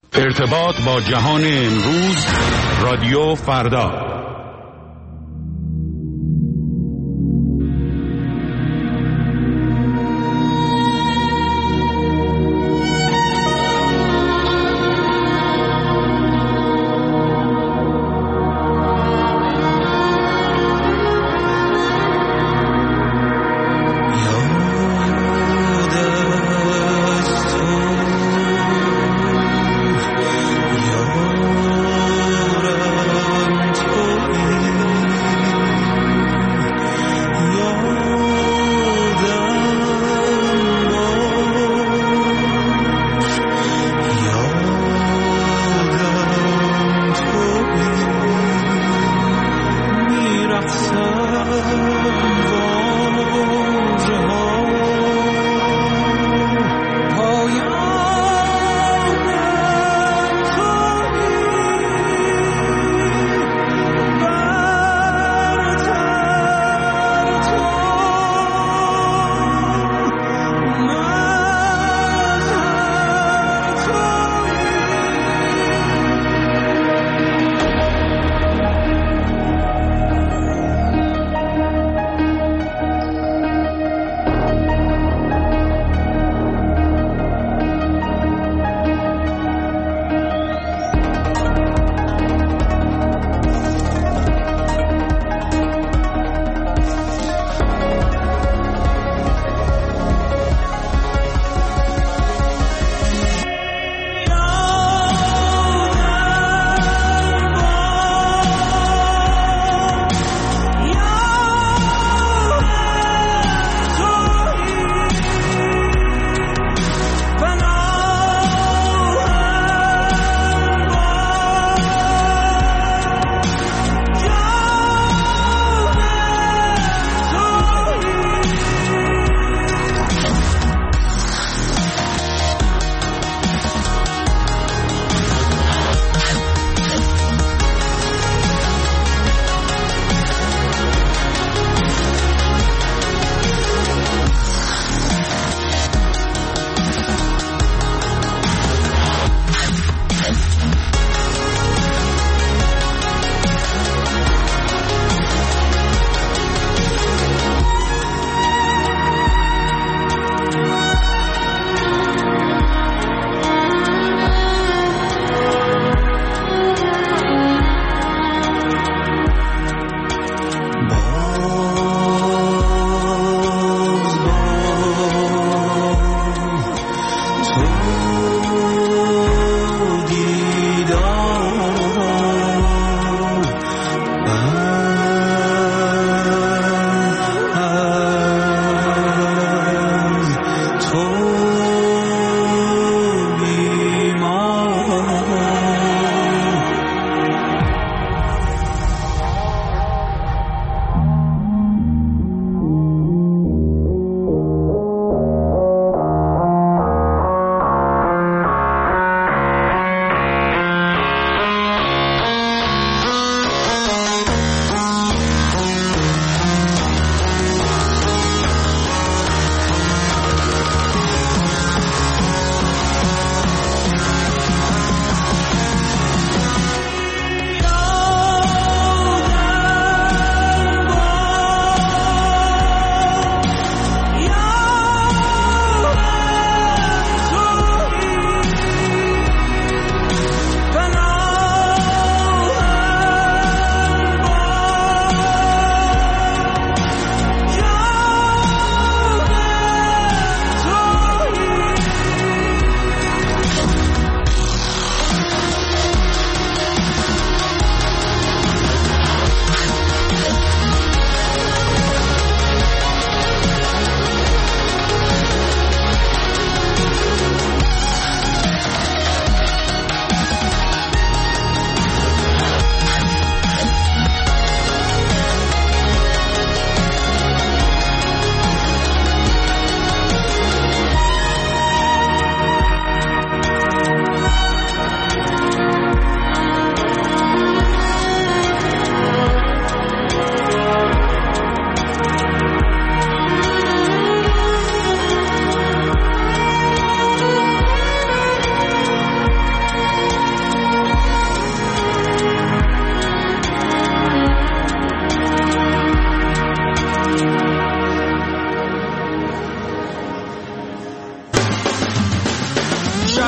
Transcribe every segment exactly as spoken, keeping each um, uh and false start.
ارتباط با جهان امروز، رادیو فردا. تو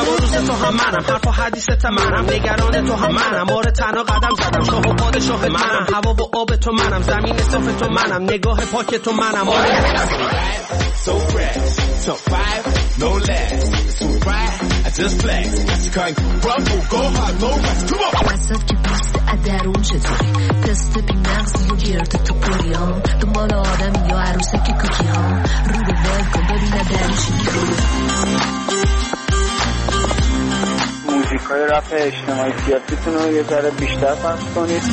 شب و روز تو هم منم، حرف و حدیثت منم، نگران تو هم منم، مور تنها قدم زدم، شاه و پادشاه منم، هوا و آب تو منم، زمین صاف تو منم، نگاه پاک تو منم. So fresh, top five, no less. So right, I just flex. That's the kind of rumble, go hard, no rest. Come on. وسط که پست ادرون چطوری تست بی مغزی و گیرت تو پوری ها دنبال آدمی یا عروسه که کوکی ها رو به ول کن ببینه درشی میخوری. موزیک های رپ اجتماعی سیاسیتون رو یه ذره بیشتر پخش کنید.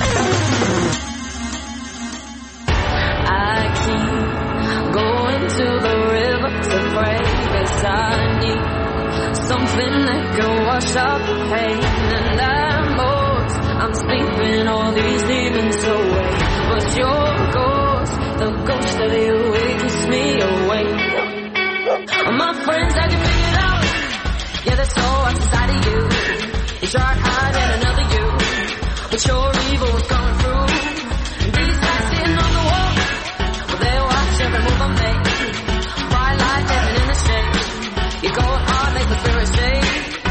Going to the river to pray, 'cause I need something that can wash out the pain. And I'm lost, I'm sleeping all these demons away. But your ghost, the ghost of you, it keeps me awake. My friends, I can figure it out. Yeah, that's all what's inside of you. You tried hiding another you, but your evil was coming through. These guys sitting on the wall, they watch every move I make. Bright light living in the shade. You go hard, make the spirit shake.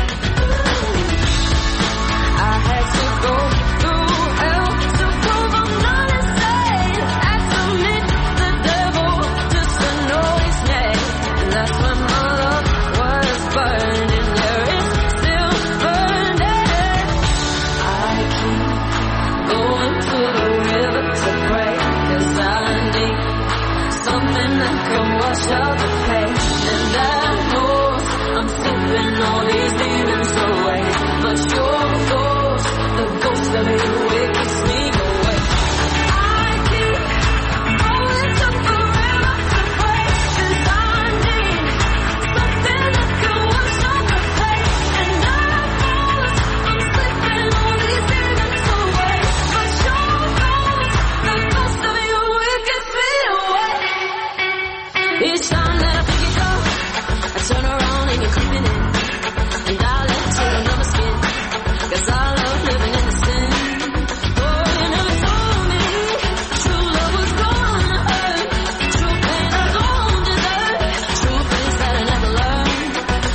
I had to go through hell to prove I'm not insane. I submit the devil just to know his name. And that's when my love was burning. Yeah, it's still burning. I keep going to the river to pray, 'cause I need something that can wash out the pain. And I know I'm slipping all these demons away. But your ghost, the ghost of you, it keeps me awake. I keep going to the river to pray, 'cause I need something that can wash out the pain. And I know I'm slipping all these demons away. But your ghost, the ghost of you, it keeps me awake. Each time that I pick it up, I turn around and you're creeping in. And I let you another skin, 'cause I love living in the sin. Oh, you never told me true love was gonna hurt. True pain I don't deserve. True things that I never learned.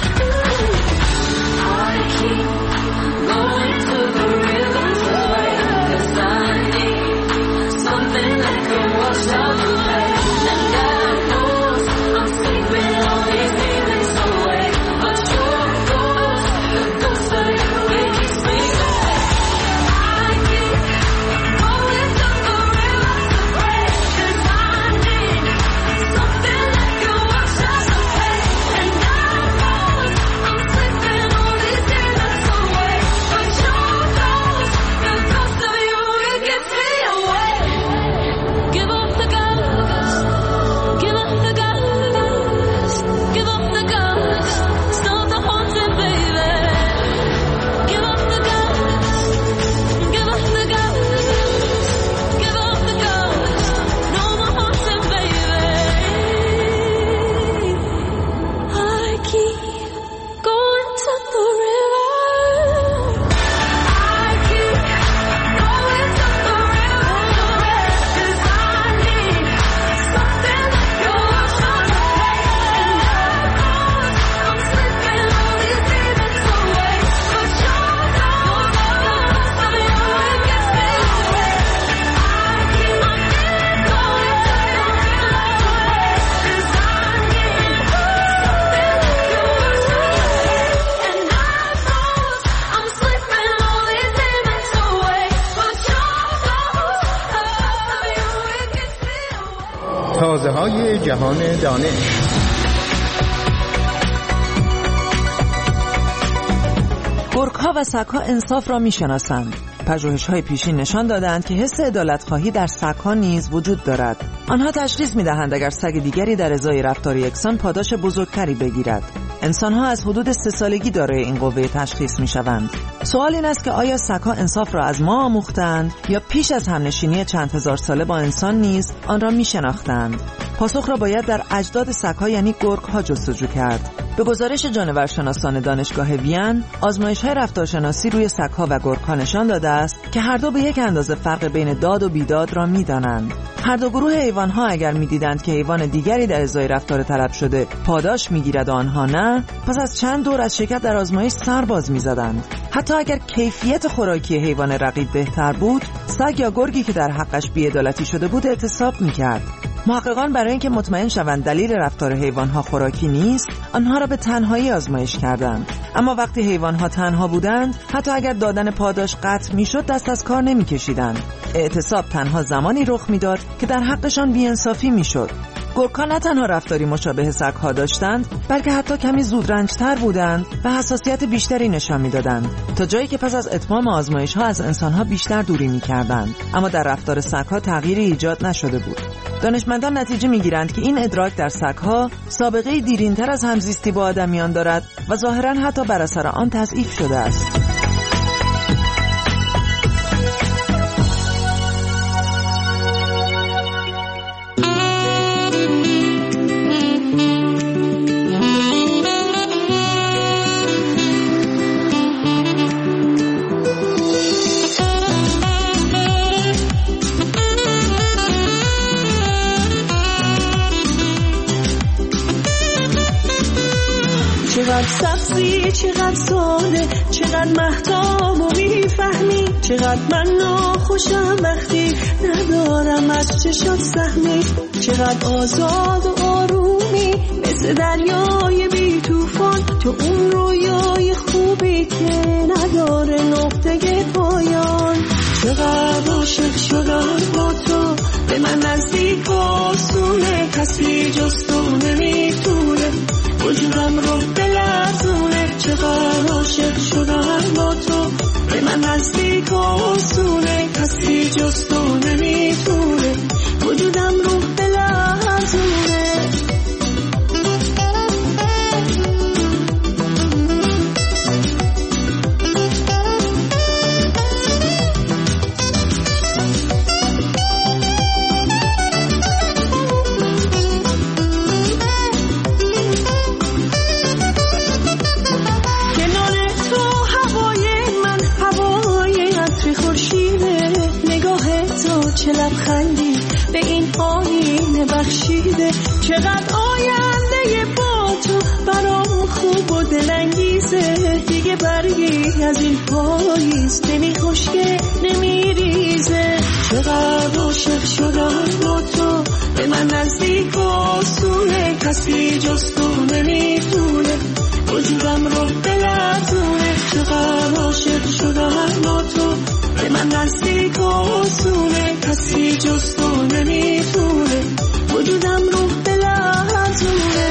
I keep going to the river to pray, 'cause I need something that can wash out the pain. And I I'm sleeping all these demons away. But your ghost, the ghost of you, it keeps me awake. I keep going to the river to pray, 'cause I need something that can wash out the pain. And I know I'm sleeping all these demons away. But your ghost, the ghost of you, it keeps me awake. Give up the ghost, give up the ghost. Give up the ghost, stop the haunting, baby. Give up the ghost, give up the ghost. Give up the ghost, no more haunting, baby. I keep going to the river. I keep going to the river, 'cause I need something that can wash out the pain. I'm slipping all these demons away. But your ghost, the ghost of you, it gets me away. I keep on going to the river, 'cause I need something that can wash out the pain. And I know I'm slipping all these demons away. But your ghost, the ghost of you, it gets me away. تازه های جهان دانش. گرگ‌ها و سگ‌ها انصاف را می‌شناسند. پژوهش‌های پیشین نشان دادند که حس عدالت‌خواهی در سگ‌ها نیز وجود دارد. آنها تشخیص می‌دهند اگر سگ دیگری در ازای رفتار یکسان پاداش بزرگتری بگیرد. انسان‌ها از حدود سه سالگی دارای این قوه تشخیص می‌شوند. سوال این است که آیا سگ‌ها انصاف را از ما آموختند یا پیش از همنشینی چند هزار ساله با انسان نیز آن را می‌شناختند؟ پاسخ را باید در اجداد سگ‌ها یعنی گرگ‌ها جستجو کرد. به گزارش جانورشناسان دانشگاه وین، آزمایش‌های رفتارشناسی روی سگ‌ها و گرگ‌ها نشان داده است که هر دو به یک اندازه فرق بین داد و بیداد را می‌دانند. هر دو گروه حیوان‌ها اگر می‌دیدند که حیوان دیگری در ازای رفتار طلب شده پاداش می‌گیرد و آنها نه، پس از چند دور از شرکت در آزمایش سر باز می‌زدند. حتی اگر کیفیت خوراکی حیوان رقیب بهتر بود، سگ یا گرگی که در حقش بی‌عدالتی شده بود اعتصاب می‌کرد. محققان برای اینکه مطمئن شوند دلیل رفتار حیوان‌ها خوراکی نیست، آنها را به تنهایی آزمایش کردند. اما وقتی حیوان‌ها تنها بودند، حتی اگر دادن پاداش قطع می‌شد، دست از کار نمی‌کشیدند. اعتصاب تنها زمانی رخ می‌داد که در حقشان بی‌انصافی می‌شد. گرگ‌ها نه تنها رفتاری مشابه سگ‌ها داشتند، بلکه حتی کمی زودرنج‌تر بودند و حساسیت بیشتری نشان می‌دادند، تا جایی که پس از اتمام آزمایش‌ها از انسان‌ها بیشتر دوری می‌کردند. اما در رفتار سگ‌ها تغییری ایجاد نشده بود. دانشمندان نتیجه می‌گیرند که این ادراک در سگ‌ها سابقه دیرین‌تر از همزیستی با آدمیان دارد و ظاهراً حتی بر اثر آن تضعیف شده است. چقدر سبزی، چقدر ساده، چقدر مهتاب و میفهمی، چقدر من ناخوشم وقتی ندارم از چشات سهمی، چقدر آزاد و آرومی مثل دریای بی توفان، تو اون رویای خوبی که نداره نقطه پایان. چقدر عاشق شدم با تو، به من نزدیک آسونه، کسی جز تو نمیتونه وجودم رو بلرزونه. چقدر عاشق شدم با تو، به من نزدیک آسونه، کسی جز تو نمیتونه وجودم رو بلرزونه. چه لبخندی به این آینه بخشیده، چقدر آینده با تو برام خوب و دلانگیزه. دیگه برگی از این پاییز نمی خشکه نمی ریزه. چقدر عاشق شدم با تو، به من نزدیک و آسونه، کسی جز تو نمیتونه وجودم رو بلرزونه. چقدر عاشق شدم با تو، به من نزدیک و آسونه، کسی جز تو نمیتونه وجودم رو بلرزونه.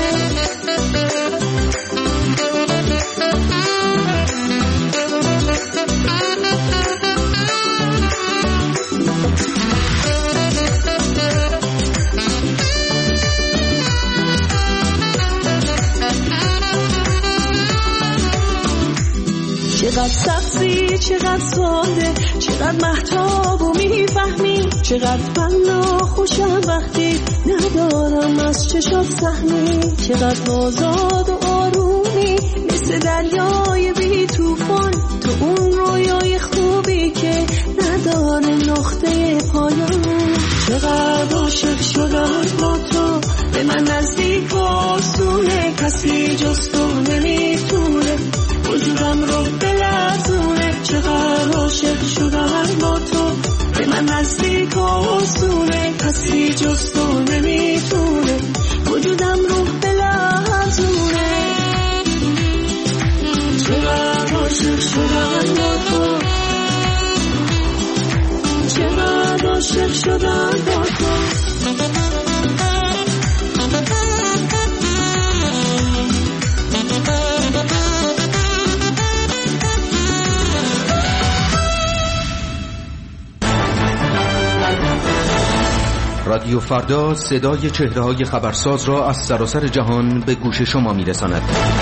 چقدر سبزی، چقدر ساده، چقدر مهتاب و میفهمی، چقدر من ناخوشم وقتی ندارم از چشات سهمی، چقدر آزاد و آرومی مثل دریای بی توفان، تو اون رویای خوبی که نداره نقطه پایان. چقدر عاشق شدم با تو، به من نزدیک و آسونه، کسی جز تو نمیتونه وجودم رو بلرزونه. چقدر عاشق شدم با تو، به من نزدیک و آسونه، کسی جز تو نمیتونه وجودم رو بلرزونه. چقدر عاشق شدم با تو، چقدر عاشق شدم با تو. رادیو فردا صدای چهره‌های خبرساز را از سراسر جهان به گوش شما می‌رساند.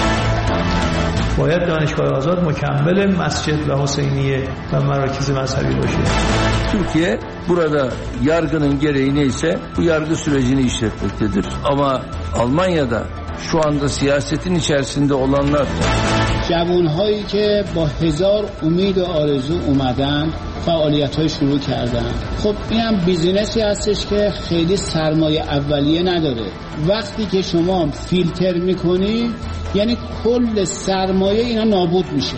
باید دانشگاه آزاد مکمل مسcid ve Hüseyiniye ve merakiz mezhebi başı. Türkiye burada yargının gereği neyse bu yargı sürecini işletmektedir. Ama Almanya'da şu anda siyasetin içerisinde olanlar. جوانهایی که با هزار امید و آرزو اومدن فعالیت‌های شروع کردن. خب اینم بیزینسی هستش که خیلی سرمایه اولیه نداره. وقتی که شما فیلتر میکنی یعنی کل سرمایه اینا نابود میشه.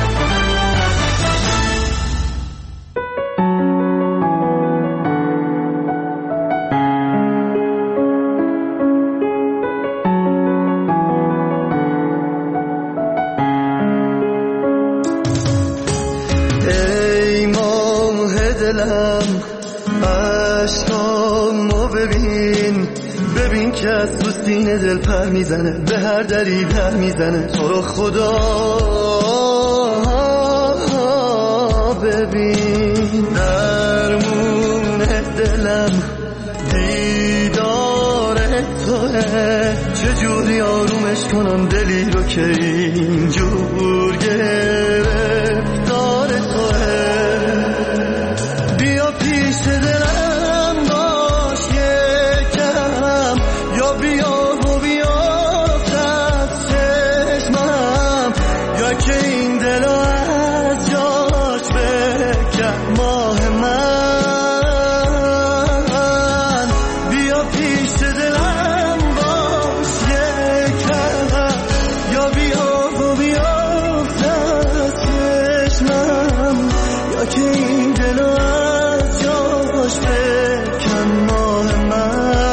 عشقامو ببین ببین که از تو سینه دل پر میزنه به هر دری در میزنه تو رو خدا ببین درمون دلم دیدار توه چجوری آرومش کنم دلی رو که اینجور گرفتار توه بیا پیش دلم باش یکم یا بیا و بیا از چشمم یا که این دل از جاش بکن ماه من بیا پیش دلم باش یکم یا بیا و بیا از چشمم یا که این دل از جاش بکن ماه من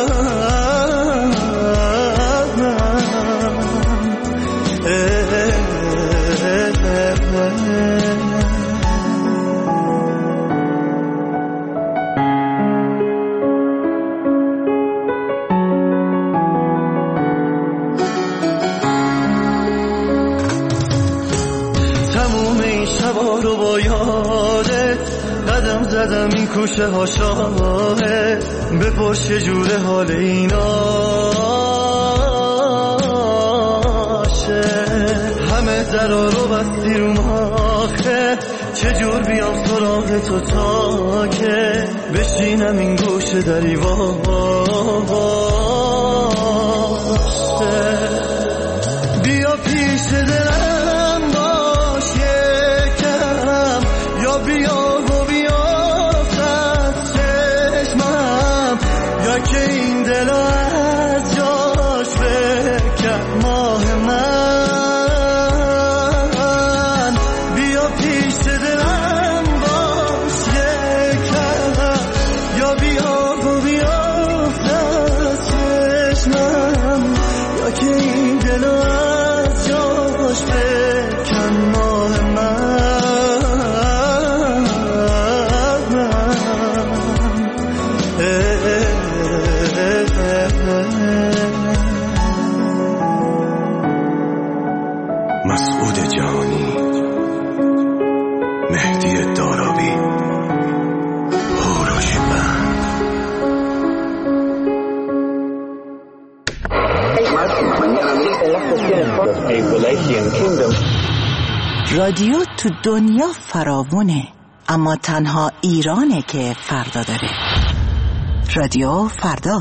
تموم این شبا رو با یادت قدم زدم این کوچه ها شاهه بپرس چجوره حال ایناشه همه درا رو بستی رو ماخه چجور بیام سراغ تو تا که بشینم این گوشه دری واشه بیا پیش دلم باش یکم یا بیا و بیا از چشمم یا که این دل از جاش بکن ماه من بیا پیش دلم باش یکم یا بیا و بیا از چشمم یا که این دل از جاش بکن ماه من مسعود جهانی، مهدی دارابی، هوروش بند. رادیو تو دنیا فراوونه اما تنها ایرانه که فردا داره. رادیو فردا.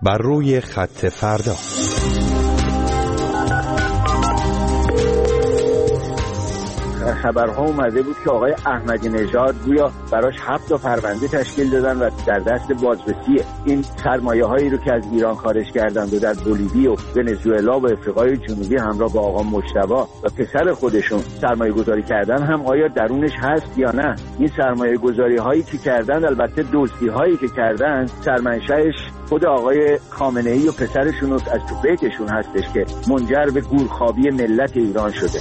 بر روی خط فردا. خبرها اومده بود که آقای احمدی نژاد گویا براش هفت تا پرونده تشکیل دادن و در دست بازرسی این سرمایه هایی رو که از ایران خارج کردند و در بولیوی و ونزوئلا و افریقای جنوبی همراه با آقا مجتبی و پسر خودشون سرمایه گذاری کردن هم آیا درونش هست یا نه. این سرمایه گذاری هایی که کردن، البته دزدی هایی که کردن، سرمنشأش خود آقای خامنه‌ای و پسرشون از تو بیتشون هستش که منجر به گورخوابی ملت ایران شده.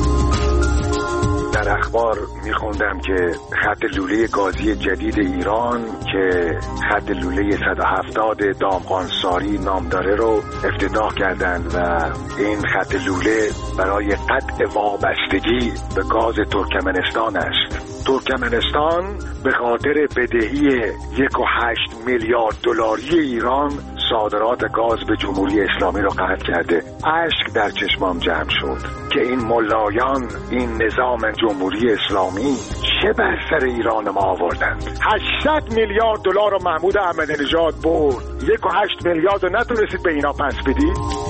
در اخبار میخوندم که خط لوله گازی جدید ایران که خط لوله صد و هفتاد دامغانساری نام داره رو افتتاح کردند و این خط لوله برای قطع وابستگی به گاز ترکمنستان است. ترکمنستان به خاطر بدهی یک و هشت میلیارد دلاری ایران صادرات گاز به جمهوری اسلامی رو قطع کرده. اشک در چشمام جمع شد که این ملایان، این نظام جمهوری اسلامی چه بر سر ایران ما آوردند. هشتصد میلیارد دلار رو محمود احمدی نژاد برد، یک و هشت میلیارد رو نتونستید به اینا پس بدید.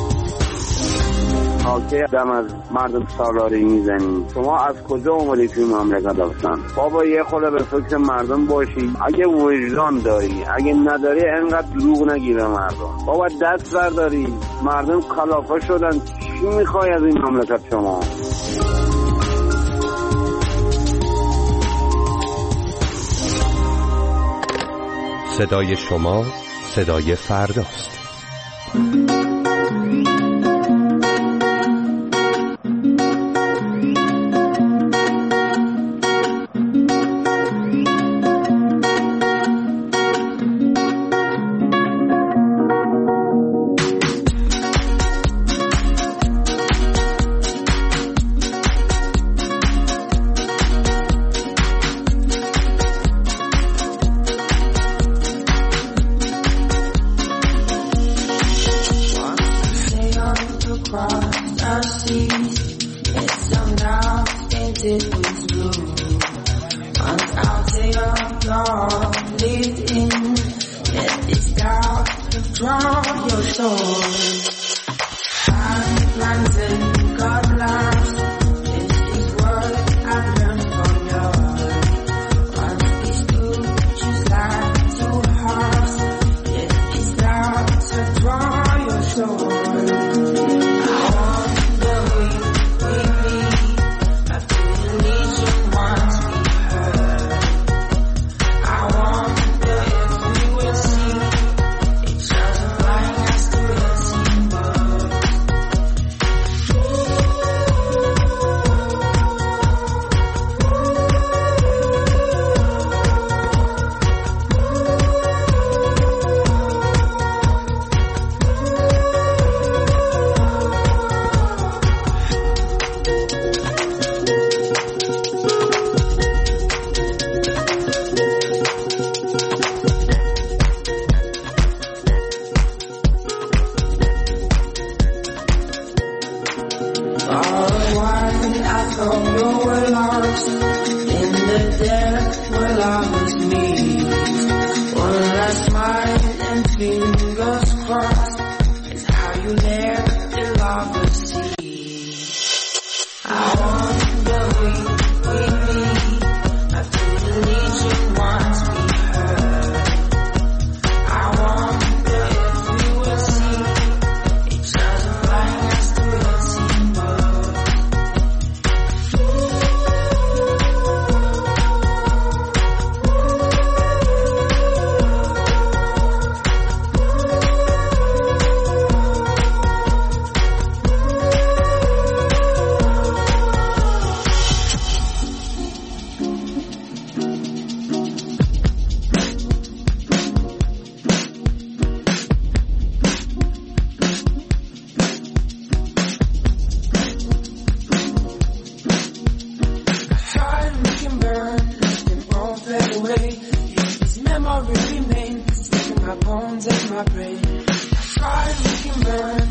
حاکه دم از مردم سالاری میزنی. شما از کجا اومدی توی مملکت هستن؟ بابا یه خورده به فکر مردم باشی. اگه وجدان داری، اگه نداری انقدر دروغ نگیره مردم. بابا دست برداری. مردم کلافه شدن. چی میخوای از این مملکت شما؟ صدای شما صدای فرداست.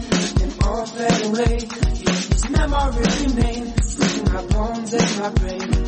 Memory remains in my bones and my brain.